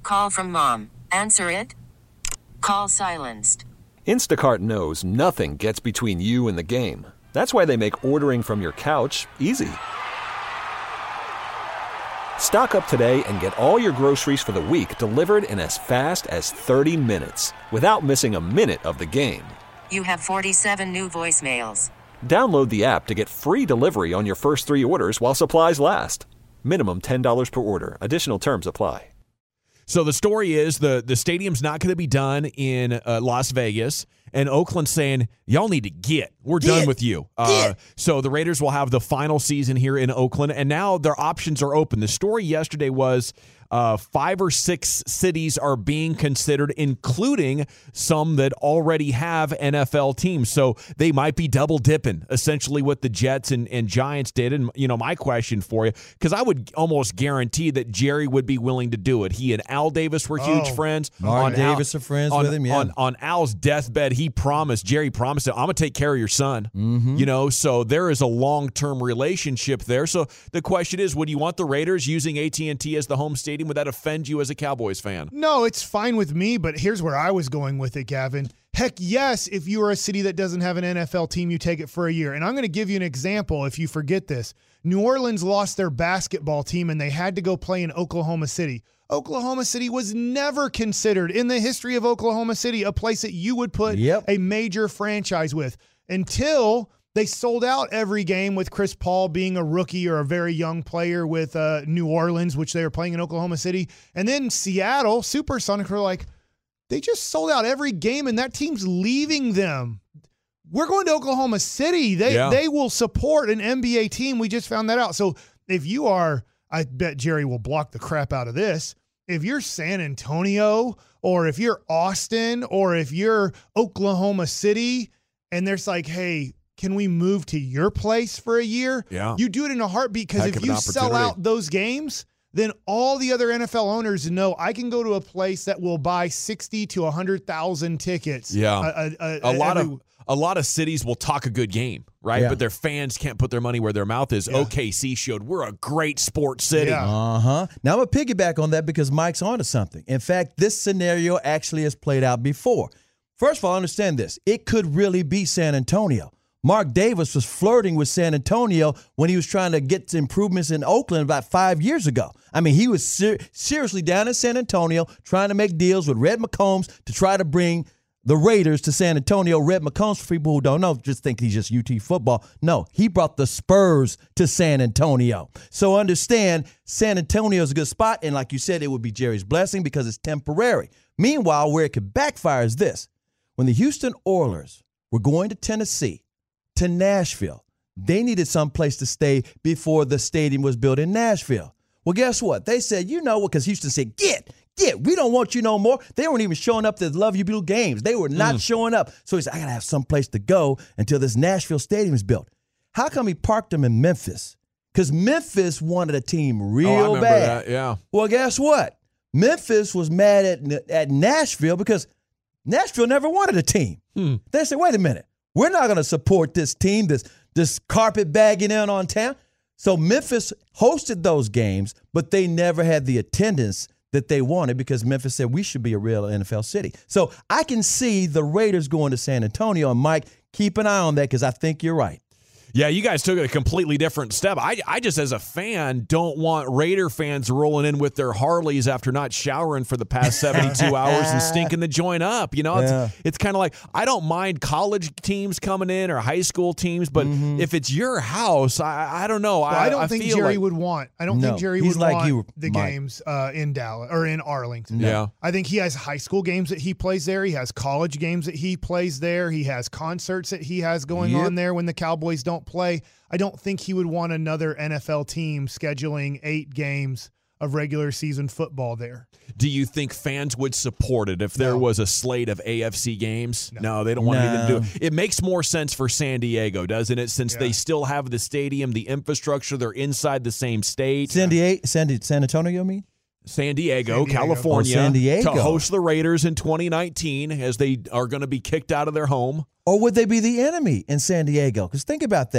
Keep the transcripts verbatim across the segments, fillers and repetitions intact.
Call from mom. Answer it. Call silenced. Instacart knows nothing gets between you and the game. That's why they make ordering from your couch easy. Stock up today and get all your groceries for the week delivered in as fast as thirty minutes without missing a minute of the game. You have forty-seven new voicemails. Download the app to get free delivery on your first three orders while supplies last. Minimum ten dollars per order. Additional terms apply. So the story is the, the stadium's not going to be done in uh, Las Vegas, and Oakland's saying, y'all need to get. We're Get. done with you. Uh, so the Raiders will have the final season here in Oakland, and now their options are open. The story yesterday was uh, five or six cities are being considered, including some that already have N F L teams. So they might be double dipping, essentially what the Jets and, and Giants did. And, you know, my question for you, because I would almost guarantee that Jerry would be willing to do it. He and Al Davis were huge Oh. friends. Mark On Davis are friends on, with him, yeah. On, on Al's deathbed, he promised, Jerry promised him, I'm going to take care of your son. Mm-hmm. You know, so there is a long-term relationship there. So the question is, would you want the Raiders using A T and T as the home stadium? Would that offend you as a Cowboys fan? No, it's fine with me, but here's where I was going with it, Gavin. Heck yes, if you are a city that doesn't have an N F L team, you take it for a year. And I'm going to give you an example if you forget this. New Orleans lost their basketball team, and they had to go play in Oklahoma City. Oklahoma City was never considered in the history of Oklahoma City a place that you would put Yep. a major franchise with until they sold out every game with Chris Paul being a rookie or a very young player with uh, New Orleans, which they were playing in Oklahoma City. And then Seattle, Supersonics were like, they just sold out every game, and that team's leaving them. We're going to Oklahoma City. They Yeah. they will support an N B A team. We just found that out. So if you are, I bet Jerry will block the crap out of this. If you're San Antonio or if you're Austin or if you're Oklahoma City and there's like, hey, can we move to your place for a year? Yeah. You do it in a heartbeat because Heck if of an you sell opportunity. out those games, then all the other N F L owners know I can go to a place that will buy sixty to one hundred thousand tickets. Yeah. A, a, A lot every- of a lot of cities will talk a good game, right? Yeah. But their fans can't put their money where their mouth is. Yeah. O K C showed we're a great sports city. Yeah. Uh-huh. Now, I'm going to piggyback on that because Mike's onto something. In fact, this scenario actually has played out before. First of all, understand this. It could really be San Antonio. Mark Davis was flirting with San Antonio when he was trying to get improvements in Oakland about five years ago. I mean, he was ser- seriously down in San Antonio trying to make deals with Red McCombs to try to bring the Raiders to San Antonio. Red McCombs, for people who don't know, just think he's just U T football. No, he brought the Spurs to San Antonio. So understand, San Antonio is a good spot, and like you said, it would be Jerry's blessing because it's temporary. Meanwhile, where it could backfire is this. When the Houston Oilers were going to Tennessee, to Nashville, they needed some place to stay before the stadium was built in Nashville. Well, guess what? They said, you know what, because Houston said, get, get, we don't want you no more. They weren't even showing up to the Love You Blue games. They were not mm. showing up. So he said, I got to have some place to go until this Nashville stadium is built. How come he parked them in Memphis? Because Memphis wanted a team real oh, I remember bad. That, yeah. Well, guess what? Memphis was mad at, at Nashville because Nashville never wanted a team. Hmm. They said, wait a minute. We're not going to support this team, this this carpet bagging in on town. So Memphis hosted those games, but they never had the attendance that they wanted because Memphis said we should be a real N F L city. So I can see the Raiders going to San Antonio. And, Mike, keep an eye on that because I think you're right. Yeah, you guys took a completely different step. I, I just, as a fan, don't want Raider fans rolling in with their Harleys after not showering for the past seventy-two hours and stinking the joint up. You know, it's, Yeah. it's kind of like, I don't mind college teams coming in or high school teams, but Mm-hmm. if it's your house, I, I don't know. Well, I, I don't I think feel Jerry like, would want. I don't No, think Jerry he's would like want you, the Mike. games uh, in Dallas or in Arlington. Yeah. I think he has high school games that he plays there. He has college games that he plays there. He has concerts that he has going Yep. on there when the Cowboys don't play. I don't think he would want another N F L team scheduling eight games of regular season football there. Do you think fans would support it if there No. was a slate of A F C games? No, No. they don't want to even No. do it. It makes more sense for San Diego, doesn't it? Since Yeah. they still have the stadium, the infrastructure, they're inside the same state. San Diego, San, San Antonio, you mean? San Diego, San Diego. California, Oh, San Diego. to host the Raiders in twenty nineteen as they are going to be kicked out of their home. Or would they be the enemy in San Diego? Because think about that.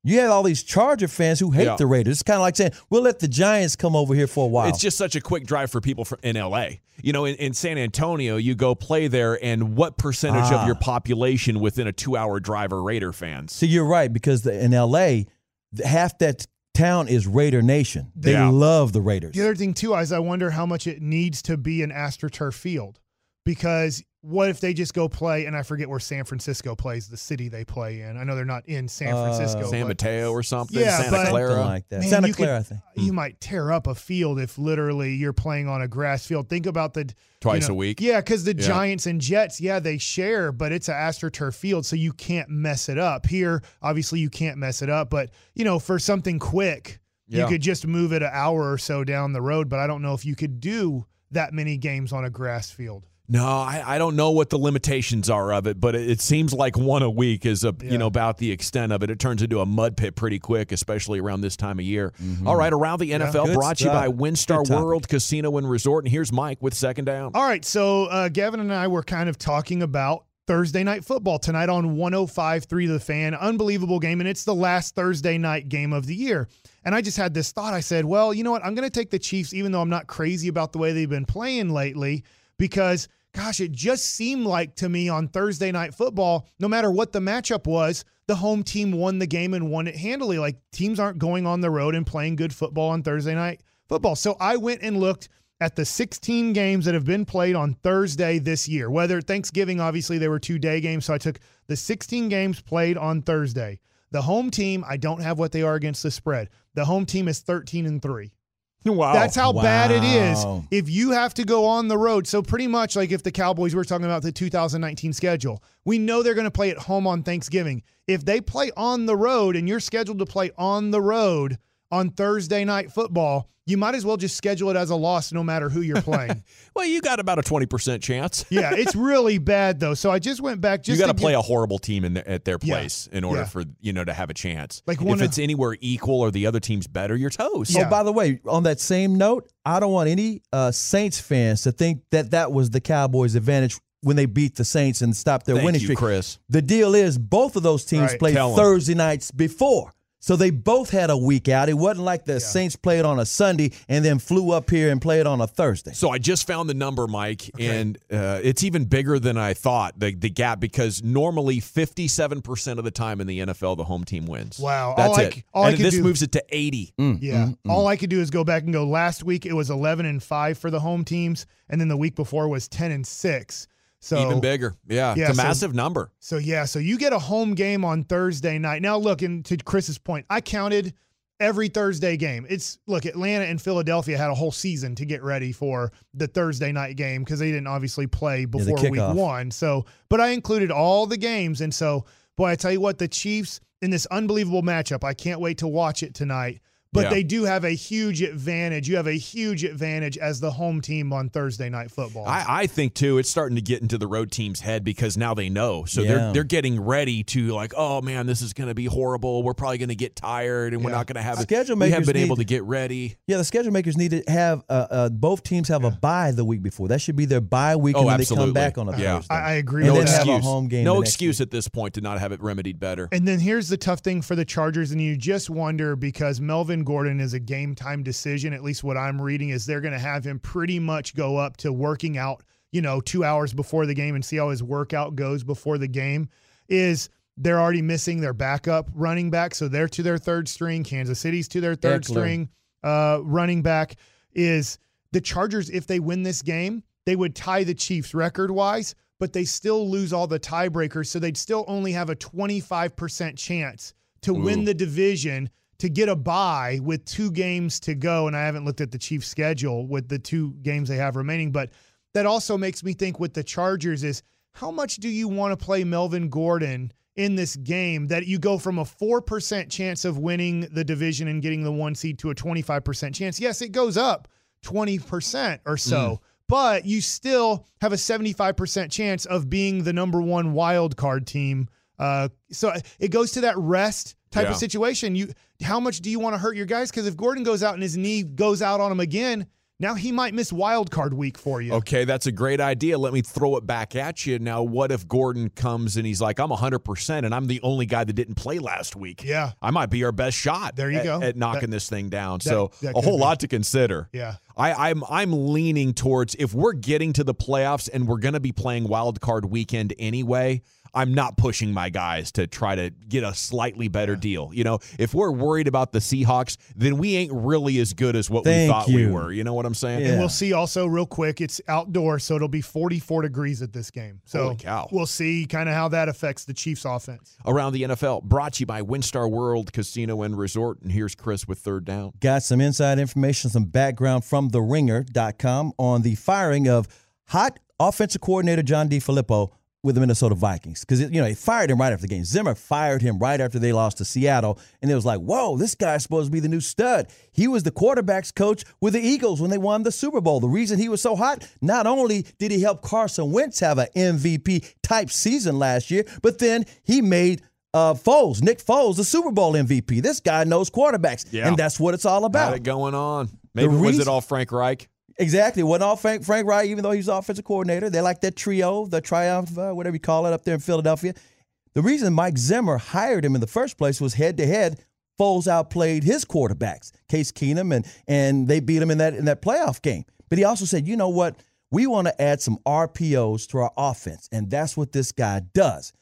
You have all these Charger fans who hate Yeah. the Raiders. It's kind of like saying, we'll let the Giants come over here for a while. It's just such a quick drive for people from, in L A. You know, in, in San Antonio, you go play there, and what percentage Ah. of your population within a two-hour drive are Raider fans? So you're right, because the, in L A, the- half that town is Raider Nation. They Yeah. love the Raiders. The other thing, too, is I wonder how much it needs to be an AstroTurf field, because what if they just go play, and I forget where San Francisco plays, the city they play in. I know they're not in San Uh, Francisco. San but Mateo or something? Yeah, Santa but- Clara? Something like that. Man, Santa you Clara, could- I think. you might tear up a field if literally you're playing on a grass field. Think about the Twice you know- a week? Yeah, because the Yeah. Giants and Jets, yeah, they share, but it's an AstroTurf field, so you can't mess it up. Here, obviously, you can't mess it up, but you know, for something quick, Yeah. you could just move it an hour or so down the road. But I don't know if you could do that many games on a grass field. No, I, I don't know what the limitations are of it, but it, it seems like one a week is a Yeah. you know about the extent of it. It turns into a mud pit pretty quick, especially around this time of year. All right, around the N F L, Good brought to you stuff. by WinStar Good topic. World Casino and Resort. And here's Mike with Second Down. All right, so uh, Gavin and I were kind of talking about Thursday night football tonight on one oh five point three The Fan. Unbelievable game, and it's the last Thursday night game of the year. And I just had this thought. I said, well, you know what? I'm going to take the Chiefs, even though I'm not crazy about the way they've been playing lately, because, gosh, it just seemed like to me on Thursday night football, no matter what the matchup was, the home team won the game and won it handily. Like, teams aren't going on the road and playing good football on Thursday night football. So I went and looked at the sixteen games that have been played on Thursday this year. Whether Thanksgiving, obviously, they were two-day games, so I took the sixteen games played on Thursday. The home team, I don't have what they are against the spread. The home team is thirteen and three. Wow. That's how bad it is Wow. if you have to go on the road. So pretty much like if the Cowboys, we're talking about the two thousand nineteen schedule, we know they're going to play at home on Thanksgiving. If they play on the road and you're scheduled to play on the road on Thursday night football, you might as well just schedule it as a loss no matter who you're playing. Well, you got about a twenty percent chance. Yeah, it's really bad though. So I just went back just you got to to play get- a horrible team in the, at their Yeah. place in order Yeah. for you know to have a chance. Like if one it's of- anywhere equal or the other team's better, you're toast. Yeah. Oh, by the way, on that same note, I don't want any uh, Saints fans to think that that was the Cowboys' advantage when they beat the Saints and stopped their Thank winning you, streak. Chris. The deal is both of those teams Right. played Tell 'em. Thursday nights before. So they both had a week out. It wasn't like the Saints played on a Sunday and then flew up here and played on a Thursday. So I just found the number, Mike, and uh, it's even bigger than I thought, the, the gap, because normally fifty-seven percent of the time in the N F L, the home team wins. Wow. That's All I it. c- all I and could this do- moves it to eighty. Yeah. All I could do is go back and go, last week it was eleven and five for the home teams, and then the week before was ten and six. So Even bigger. Yeah, Yeah, it's a so- massive number. So yeah, so you get a home game on Thursday night. Now look, and to Chris's point, I counted every Thursday game. It's look, Atlanta and Philadelphia had a whole season to get ready for the Thursday night game because they didn't obviously play the before week kickoff. one. So, but I included all the games, and so boy, I tell you what, the Chiefs in this unbelievable matchup. I can't wait to watch it tonight. But Yeah. they do have a huge advantage. You have a huge advantage as the home team on Thursday night football. I, I think too, it's starting to get into the road team's head because now they know. So Yeah. they're they're getting ready to like, oh man, this is going to be horrible. We're probably going to get tired, and we're Yeah. not going to have it. Schedule We haven't makers been able need- to get ready. Yeah, the schedule makers need to have uh, uh, both teams have a bye the week before. That should be their bye week, Oh, and then they absolutely. come back on a Yeah. Thursday. I, I agree And with then that. have a home game No the next excuse at this point to not have it remedied better. And then here's the tough thing for the Chargers, and you just wonder because Melvin Gordon is a game time decision, at least what I'm reading, is they're going to have him pretty much go up to working out, you know, two hours before the game and see how his workout goes before the game, is they're already missing their backup running back. So they're to their third string. Kansas City's to their third Eckler. string uh, running back. Is the Chargers, if they win this game, they would tie the Chiefs record-wise, but they still lose all the tiebreakers, so they'd still only have a twenty-five percent chance to win the division, to get a bye with two games to go. And I haven't looked at the Chiefs' schedule with the two games they have remaining, but that also makes me think with the Chargers is how much do you want to play Melvin Gordon in this game that you go from a four percent chance of winning the division and getting the one seed to a twenty-five percent chance? Yes, it goes up twenty percent or so. Mm. But you still have a seventy-five percent chance of being the number one wild card team. Uh, so it goes to that rest type Yeah. of situation. You, how much do you want to hurt your guys? Because if Gordon goes out and his knee goes out on him again, Now he might miss wild card week for you. Okay, that's a great idea. Let me throw it back at you. Now, what if Gordon comes and he's like, I'm one hundred percent, and I'm the only guy that didn't play last week? Yeah. I might be our best shot There you at, go. at knocking That- this thing down. that- so that a could whole be. lot to consider. Yeah. I, I'm I'm leaning towards if we're getting to the playoffs and we're going to be playing wild card weekend anyway, I'm not pushing my guys to try to get a slightly better deal. You know, if we're worried about the Seahawks, then we ain't really as good as what Thank we thought we you. were. You know what I'm saying? Yeah. And we'll see also real quick, it's outdoors, so it'll be forty-four degrees at this game. So Holy cow. we'll see kind of how that affects the Chiefs offense. Around the N F L, brought to you by WinStar World Casino and Resort. And here's Chris with third down. Got some inside information, some background from the ringer dot com on the firing of hot offensive coordinator John DeFilippo with the Minnesota Vikings. Because, you know, they fired him right after the game. Zimmer fired him right after they lost to Seattle. And it was like, whoa, this guy's supposed to be the new stud. He was the quarterbacks coach with the Eagles when they won the Super Bowl. The reason he was so hot, not only did he help Carson Wentz have an M V P-type season last year, but then he made uh, Foles, Nick Foles, the Super Bowl M V P. This guy knows quarterbacks, Yeah. and that's what it's all about. Had it going on. Maybe The was reason- it all Frank Reich? Exactly. It wasn't all Frank, Frank Reich, even though he's the offensive coordinator. They like that trio, the triumph, uh, whatever you call it, up there in Philadelphia. The reason Mike Zimmer hired him in the first place was head-to-head. Foles outplayed his quarterbacks, Case Keenum, and and they beat him in that in that playoff game. But he also said, you know what? We want to add some R P Os to our offense, and that's what this guy does.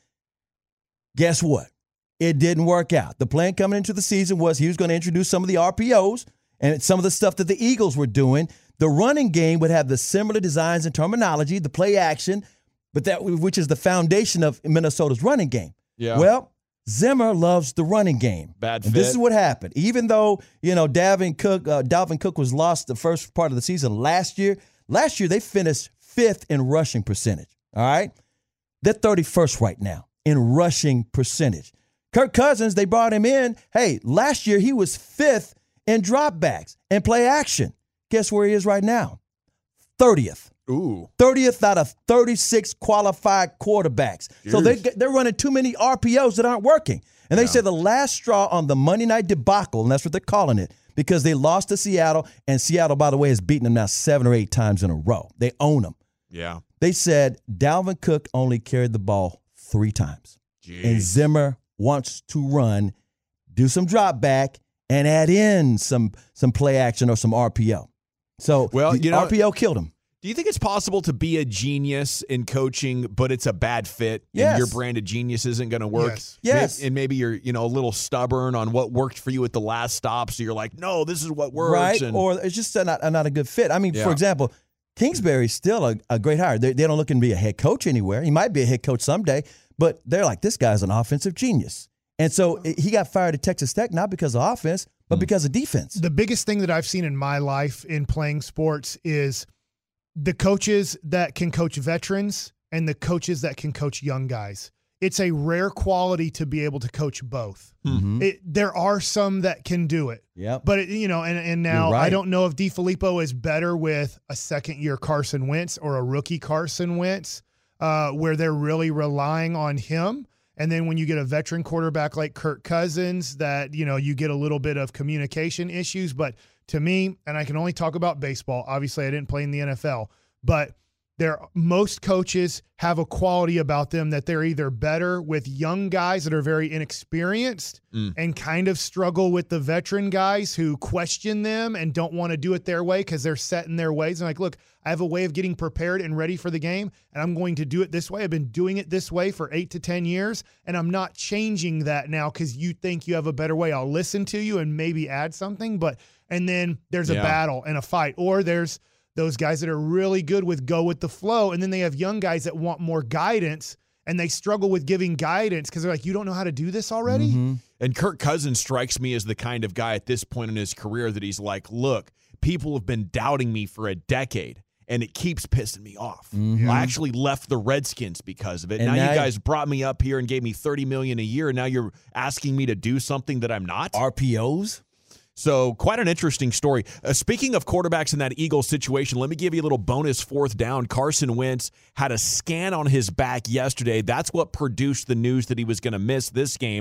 Guess what? It didn't work out. The plan coming into the season was he was going to introduce some of the R P Os and some of the stuff that the Eagles were doing. The running game would have the similar designs and terminology, the play action, but that which is the foundation of Minnesota's running game. Yeah. Well, Zimmer loves the running game. Bad And this fit. is what happened. Even though, you know, Dalvin Cook, uh, Dalvin Cook was lost the first part of the season last year, last year they finished fifth in rushing percentage. All right? They're thirty-first right now in rushing percentage. Kirk Cousins, they brought him in. Hey, last year he was fifth in dropbacks and play action. Guess where he is right now? thirtieth. Ooh. thirtieth out of thirty-six qualified quarterbacks. So they, they're running too many R P Os that aren't working. And they said the last straw on the Monday night debacle, and that's what they're calling it, because they lost to Seattle, and Seattle, by the way, has beaten them now seven or eight times in a row. They own them. Yeah. They said Dalvin Cook only carried the ball three times. Jeez. And Zimmer wants to run, do some drop back, and add in some some play action or some R P O. So Well, the you know- R P O killed him. Do you think it's possible to be a genius in coaching, but it's a bad fit? Yes. And your brand of genius isn't going to work? Yes. Yes. May- And maybe you're, you know, a little stubborn on what worked for you at the last stop. So you're like, no, this is what works. Right? And, Or it's just not, not a good fit. I mean, Yeah. for example, Kingsbury's still a, a great hire. They, they don't look to be a head coach anywhere. He might be a head coach someday, but they're like, this guy's an offensive genius. And so he got fired at Texas Tech, not because of offense, but because of defense. The biggest thing that I've seen in my life in playing sports is the coaches that can coach veterans and the coaches that can coach young guys. It's a rare quality to be able to coach both. Mhm. It, there are some that can do it. Yep. But, it, you know, and, and now You're right. I don't know if DeFilippo is better with a second-year Carson Wentz or a rookie Carson Wentz, uh, where they're really relying on him. And then when you get a veteran quarterback like Kirk Cousins, that, you know, you get a little bit of communication issues. But to me, and I can only talk about baseball, obviously I didn't play in the N F L, but there, most coaches have a quality about them that they're either better with young guys that are very inexperienced Mm. and kind of struggle with the veteran guys who question them and don't want to do it their way because they're set in their ways. And like, look, I have a way of getting prepared and ready for the game, and I'm going to do it this way. I've been doing it this way for eight to ten years, and I'm not changing that now because you think you have a better way. I'll listen to you and maybe add something, but and then there's a Yeah. battle and a fight, or there's those guys that are really good with go with the flow, and then they have young guys that want more guidance, and they struggle with giving guidance because they're like, you don't know how to do this already? Mm-hmm. And Kirk Cousins strikes me as the kind of guy at this point in his career that he's like, look, people have been doubting me for a decade, and it keeps pissing me off. Mhm. I actually left the Redskins because of it. And Now, now- you guys brought me up here and gave me thirty million dollars a year, and now you're asking me to do something that I'm not? R P Os? So quite an interesting story. Uh, speaking of quarterbacks in that Eagles situation, let me give you a little bonus fourth down. Carson Wentz had a scan on his back yesterday. That's what produced the news that he was going to miss this game.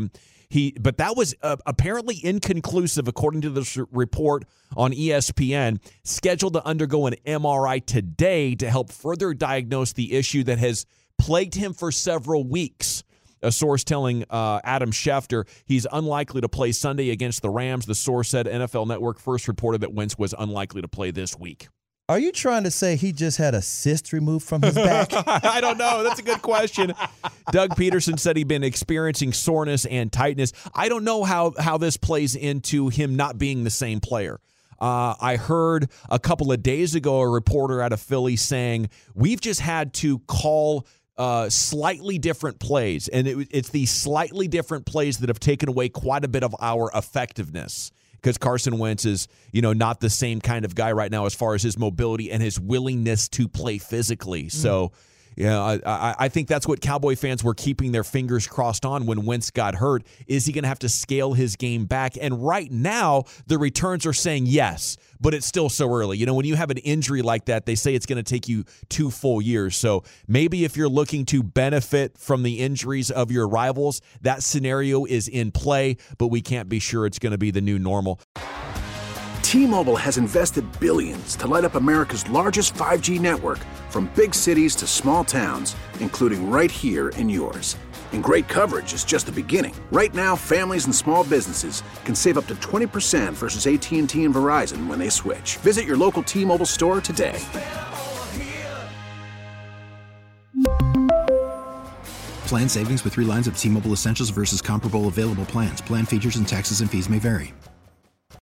He, but that was uh, apparently inconclusive, according to this report on E S P N. Scheduled to undergo an M R I today to help further diagnose the issue that has plagued him for several weeks. A source telling uh, Adam Schefter he's unlikely to play Sunday against the Rams. The source said N F L Network first reported that Wentz was unlikely to play this week. Are you trying to say he just had a cyst removed from his back? I don't know. That's a good question. Doug Peterson said he'd been experiencing soreness and tightness. I don't know how, how this plays into him not being the same player. Uh, I heard a couple of days ago a reporter out of Philly saying, we've just had to call Uh, slightly different plays, and it, it's these slightly different plays that have taken away quite a bit of our effectiveness because Carson Wentz is, you know, not the same kind of guy right now as far as his mobility and his willingness to play physically. Mm. So, yeah, I, I, I think that's what Cowboy fans were keeping their fingers crossed on when Wentz got hurt. Is he going to have to scale his game back? And right now, the returns are saying yes, but it's still so early. You know, when you have an injury like that, they say it's going to take you two full years. So maybe if you're looking to benefit from the injuries of your rivals, that scenario is in play, but we can't be sure it's going to be the new normal. T-Mobile has invested billions to light up America's largest five G network, from big cities to small towns, including right here in yours. And great coverage is just the beginning. Right now, families and small businesses can save up to twenty percent versus A T and T and Verizon when they switch. Visit your local T-Mobile store today. Plan savings with three lines of T-Mobile Essentials versus comparable available plans. Plan features and taxes and fees may vary.